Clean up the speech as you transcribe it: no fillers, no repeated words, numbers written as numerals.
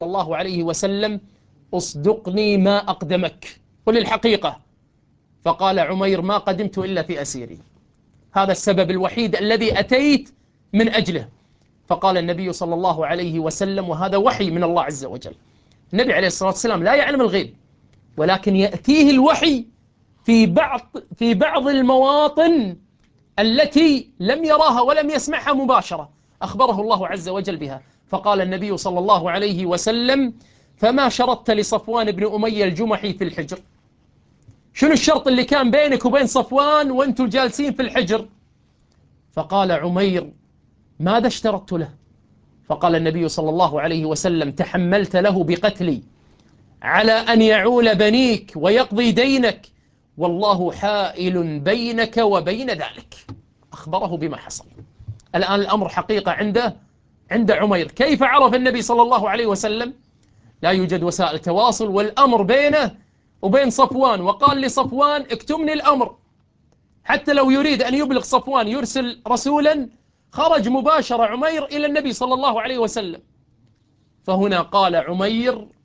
الله عليه وسلم: اصدقني ما أقدمك، قل الحقيقة. فقال عمير: ما قدمت إلا في أسيري، هذا السبب الوحيد الذي أتيت من أجله. فقال النبي صلى الله عليه وسلم، وهذا وحي من الله عز وجل، النبي عليه الصلاة والسلام لا يعلم الغيب، ولكن يأتيه الوحي في بعض المواطن التي لم يراها ولم يسمعها مباشرة، أخبره الله عز وجل بها. فقال النبي صلى الله عليه وسلم: فما شرطت لصفوان بن أمية الجمحي في الحجر؟ شنو الشرط اللي كان بينك وبين صفوان وانتم جالسين في الحجر؟ فقال عمير: ماذا اشترطت له؟ فقال النبي صلى الله عليه وسلم: تحملت له بقتلي على أن يعول بنيك ويقضي دينك، والله حائل بينك وبين ذلك. أخبره بما حصل. الآن الأمر حقيقة عند عمير. كيف عرف النبي صلى الله عليه وسلم؟ لا يوجد وسائل تواصل، والأمر بينه وبين صفوان، وقال لصفوان: اكتمني الأمر. حتى لو يريد أن يبلغ صفوان يرسل رسولا، خرج مباشرة عمير إلى النبي صلى الله عليه وسلم. فهنا قال عمير: